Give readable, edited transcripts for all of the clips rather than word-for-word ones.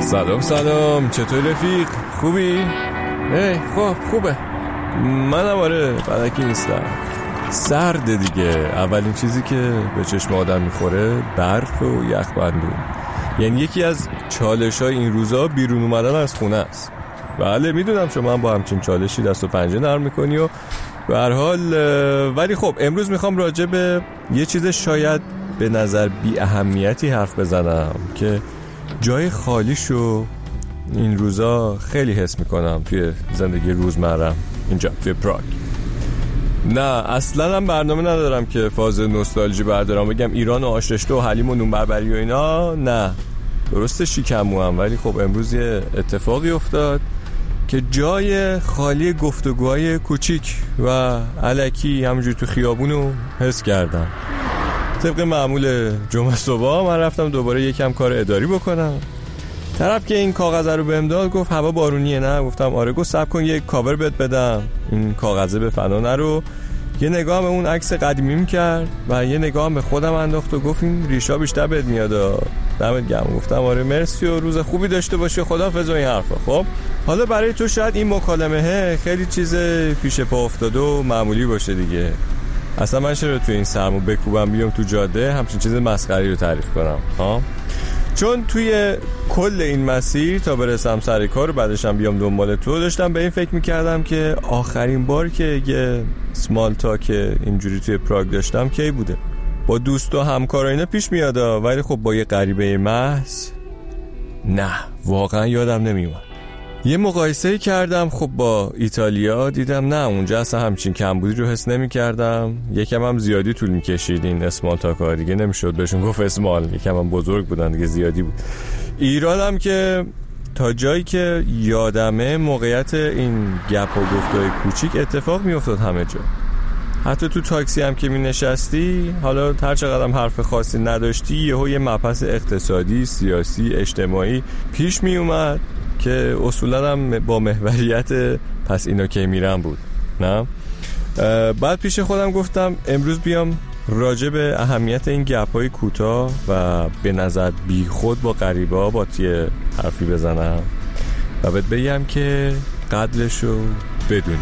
سلام چطور رفیق؟ خوبی؟ خب خوبه. منم آره بدکی نیستم. سرده دیگه. اولین چیزی که به چشم آدم میخوره برف و یخبندون. یعنی یکی از چالش‌های این روزا بیرون اومدن از خونه است. بله میدونم شما هم با همچین چالشی دست و پنجه نرم میکنی و به هر حال ولی خب امروز میخوام راجع به یه چیز شاید به نظر بی اهمیتی حرف بزنم که جای خالیشو این روزا خیلی حس میکنم توی زندگی روزمرم اینجا توی پراگ. نه اصلا هم برنامه ندارم که فاز نوستالژی بردارم بگم ایران و آشرشته و حلیم و نون بربری و اینا. نه درسته شیکمو هم، ولی خب امروز یه اتفاقی افتاد که جای خالی گفتگوهای کوچیک و الکی همونجوری تو خیابونو حس کردم. طبق معمول جمعه صبح من رفتم دوباره یکم کار اداری بکنم. طرف که این کاغذ رو بهم داد گفت هوا بارونیه. نه گفتم آره. گفت صبر کن یک کاور بهت بدم این کاغذه به فنا نرو. یه نگاه به اون عکس قدیمیم کرد و یه نگاه به خودم انداخت و گفت این ریشا بیشتر بهت میاد. دمت گرم. گفتم آره مرسی و روز خوبی داشته باشی. خداحافظ و این حرفا. خب حالا برای تو شاید این مکالمه خیلی چیز پیش پا افتاده و معمولی باشه دیگه. اصلا من چرا تو این سرمو بکوبم بیام تو جاده همچین چیز مسخری رو تعریف کنم ها؟ چون توی کل این مسیر تا برسم سر کار و بعدشم بیام دنبال تو داشتم به این فکر میکردم که آخرین بار که یه سمال تاک اینجوری توی پراگ داشتم کی بوده. با دوست و همکار اینا پیش میاد ولی خب با یه غریبه محض نه واقعا یادم نمیومد. یه مقایسه کردم خب با ایتالیا، دیدم نه اونجا اصلا همچین کمبودی رو حس نمی کردم. یکم هم زیادی طول می کشید این اسمال تاکا دیگه نمیشد بهشون گفت اسمال، یکم هم بزرگ بودن دیگه زیادی بود. ایران هم که تا جایی که یادمه موقعیت این گپ و گفتای کوچیک اتفاق می افتاد همه جا. حتی تو تاکسی هم که می نشستی حالا هر چقدر هم حرف خاصی نداشتی یه مبحث اقتصادی، سیاسی، اجتماعی پیش می اومد که اصولا هم با محوریت پس اینا که میرم بود. نه بعد پیش خودم گفتم امروز بیام راجع به اهمیت این گپ‌های کوتاه و به نظر بی خود با غریبه‌ها با یه حرفی بزنم و بهت بگم که قدرشو بدونی.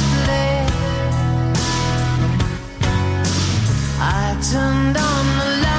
Turned on the light.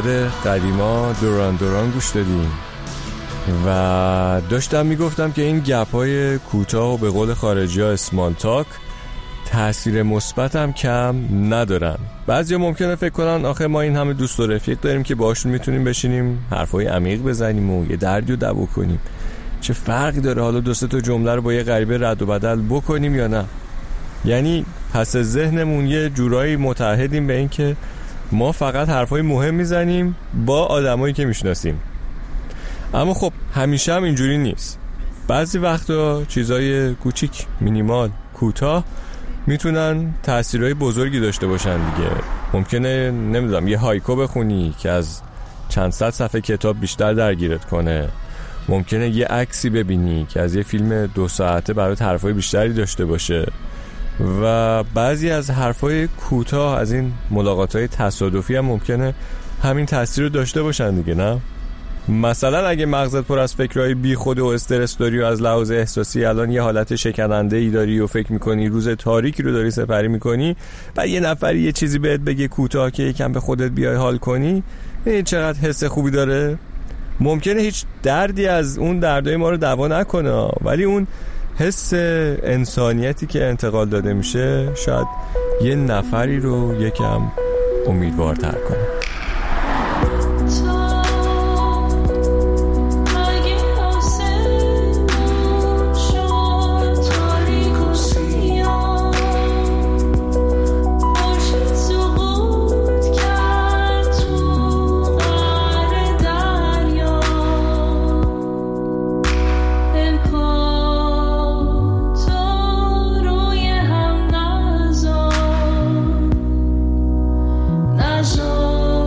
یاد قدیما دوران دوران گوش دادیم و داشتم میگفتم که این گپ‌های کوتاه و به قول خارجی‌ها اسمال تاک تأثیر مثبت هم کم ندارن. بعضیا ممکنه فکر کنن آخه ما این همه دوست و رفیق داریم که باشون میتونیم بشینیم حرفای عمیق بزنیم و یه دردی رو دوا کنیم، چه فرقی داره حالا دو سه تا جمله رو با یه غریبه رد و بدل بکنیم یا نه؟ یعنی پس ذهنمون یه جورایی متعهدیم به این که ما فقط حرفای مهم میزنیم با آدمایی که میشناسیم. اما خب همیشه هم اینجوری نیست. بعضی وقتا چیزای کوچیک، مینیمال، کوتاه میتونن تأثیرهای بزرگی داشته باشن دیگه. ممکنه نمیدونم یه هایکو بخونی که از چند صد صفحه کتاب بیشتر درگیرت کنه. ممکنه یه عکسی ببینی که از یه فیلم 2 ساعته برات حرفای بیشتری داشته باشه. و بعضی از حرفای کوتاه از این ملاقات‌های تصادفی هم ممکنه همین تأثیر رو داشته باشن دیگه، نه؟ مثلا اگه مغزت پر از فکرهای بی خود و استرس داری و از لحاظ احساسی الان یه حالت شکننده ای داری و فکر میکنی روز تاریکی رو داری سپری میکنی و یه نفری یه چیزی بهت بگه کوتاه که یکم به خودت بیای حال کنی، این چقدر حس خوبی داره. ممکنه هیچ دردی از اون دردای ما رو دوا نکنه، ولی اون حس انسانیتی که انتقال داده میشه شاید یه نفری رو یکم امیدوارتر کنه. So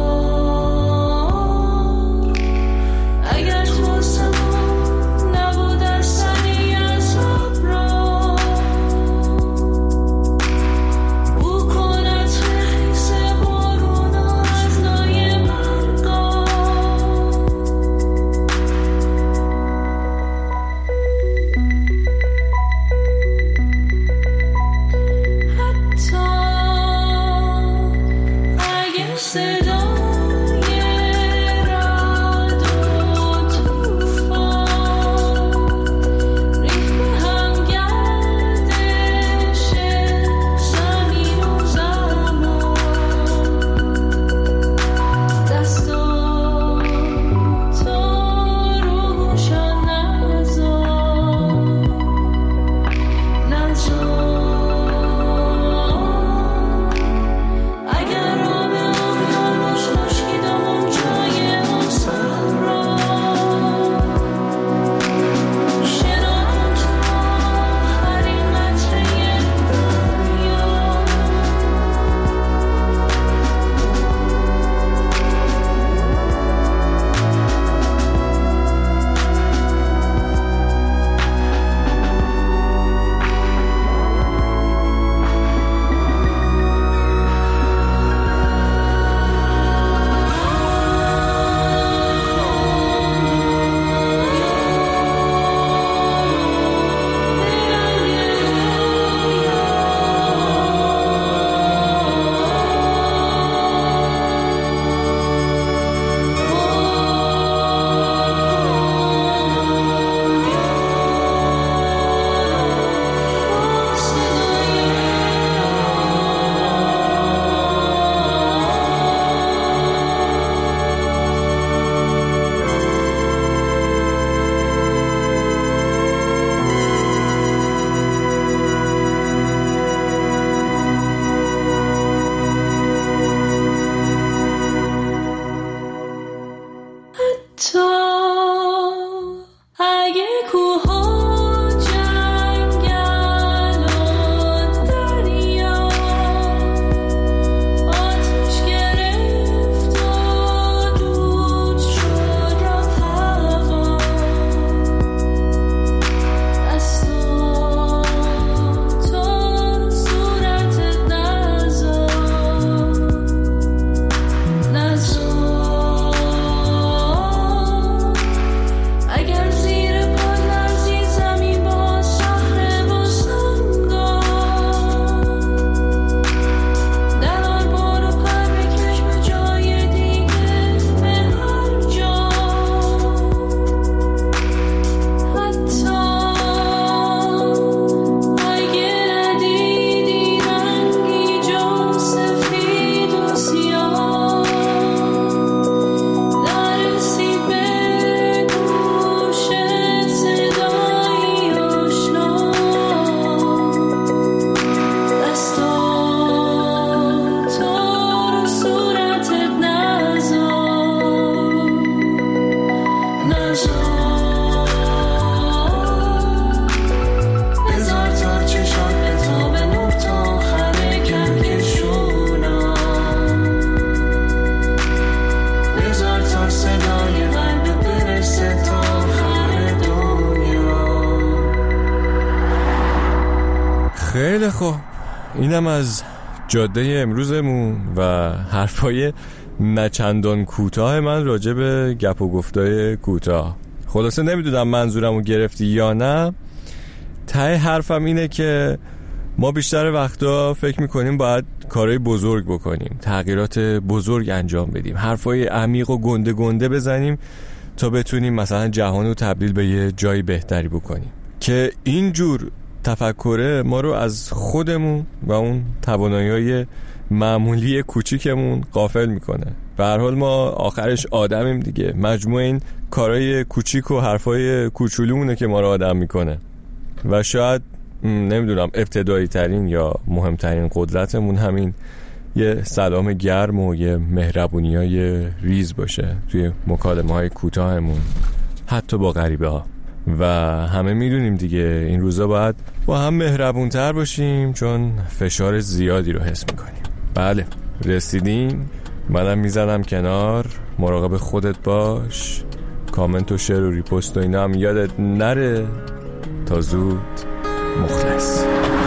خیلی خوب، اینم از جاده امروزمون و حرفای نچندان کوتاه من راجع به گپ و گفتای کوتاه. خلاصه نمیدونم منظورمو گرفتی یا نه. ته حرفم اینه که ما بیشتر وقتا فکر میکنیم باید کارهای بزرگ بکنیم، تغییرات بزرگ انجام بدیم، حرفای عمیق و گنده گنده بزنیم تا بتونیم مثلا جهان رو تبدیل به یه جای بهتری بکنیم، که اینجور تفکره ما رو از خودمون و اون توانایی‌های معمولی کوچیکمون غافل میکنه. به هر حال ما آخرش آدمیم دیگه، مجموع این کارهای کوچیک و حرفای کوچولومونه که ما رو آدم میکنه. و شاید نمیدونم ابتدایی ترین یا مهمترین قدرتمون همین یه سلام گرم و یه مهربونیای ریز باشه توی مکالمه های کوتاهمون، حتی با غریبه ها. و همه میدونیم دیگه این روزا باید با هم مهربونتر باشیم چون فشار زیادی رو حس میکنیم. بله رسیدیم، منم میزنم کنار. مراقب خودت باش، کامنت و شیر و ریپوست و اینا هم یادت نره. تا زود، مخلص.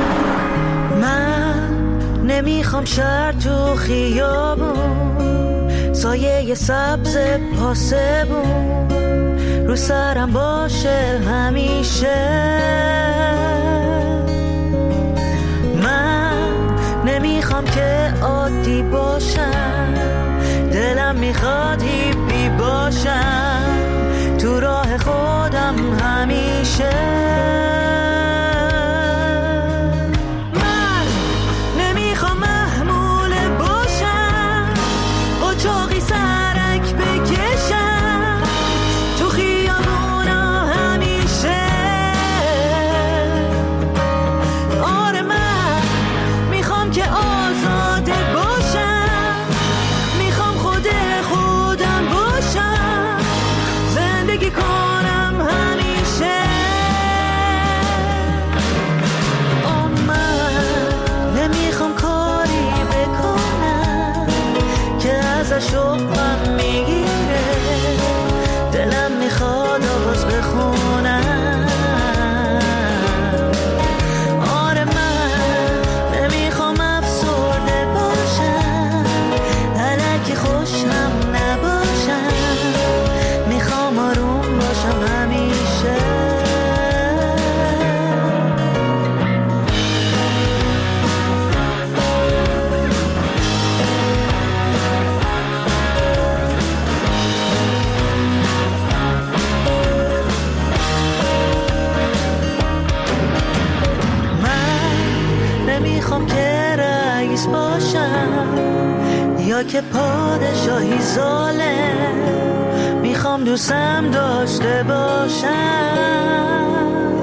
من نمیخوام شهر تو خیابون، سایه سبز پاسبون رو سرم باشه همیشه. من نمیخوام که عادی باشم، دلم میخواد هیپی باشم تو راه خودم همیشه. شوقم میگیره، دلم میخواد آواز بخونم. آره من نمیخوام افسرده باشم، الکی خوشم نباشم، میخوام آروم باشم همیشه. نمیخوام که رئیس باشم یا که پادشاهی ظالم، میخوام دوستم داشته باشم.